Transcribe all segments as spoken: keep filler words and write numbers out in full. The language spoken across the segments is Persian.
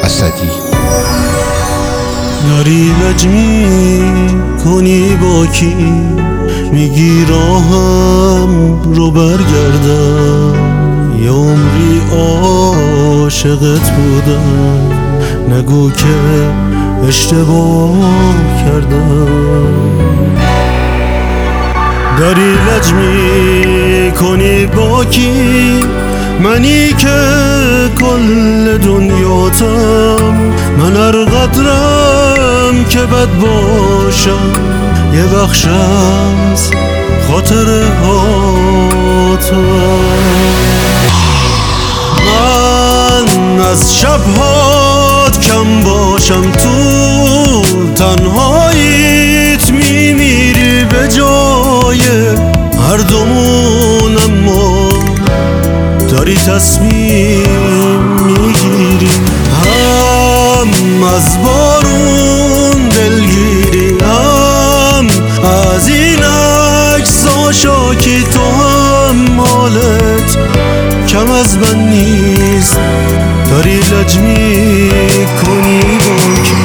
اسدی. داری لج می کنی با کی؟ میگی راهم رو برگردم، یه عمری عاشقت بودم، نگو که اشتباه کردم. داری لج می کنی با کی؟ منی که کل دنیاتم، من هر قدرم که بد باشم، یه بخش از خاطره هاتم. من از شبهات کم باشم، تو تنهاییت میمیری به جای هر دومون، اما داری تصمیم میگیری. هم از بارون دلگیری، هم از این عکسا شاکی، تو هم حالت کم از من نیست. داری لج میکنی با کی؟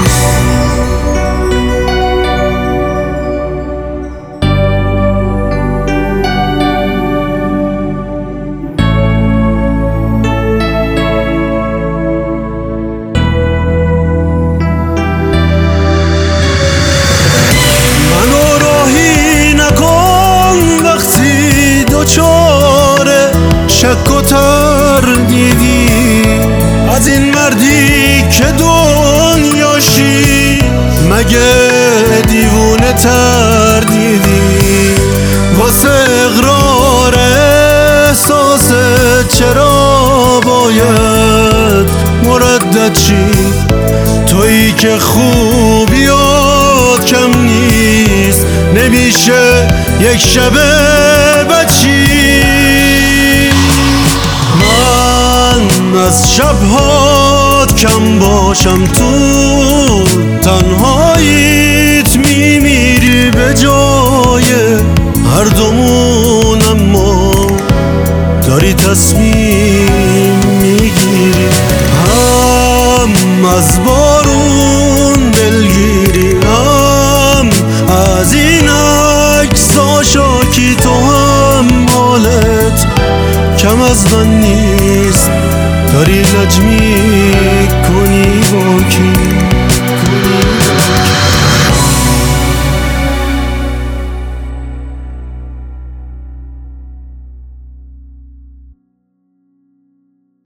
شک و تردیدی از این مردی که دنیاشی، مگه دیوونه تردیدی واسه اقرار احساست؟ چرا باید مردد چی؟ تویی که خوبیات کم نیست، نمیشه یک شبه بچی. از شبهات کم باشم، تو تنهاییت میمیری به جای هر دومون، اما داری تصمیم میگیری. هم از بارون دلگیری، هم از این عکسا شاکی، تو هم حالت کم از من نیست. داری لج می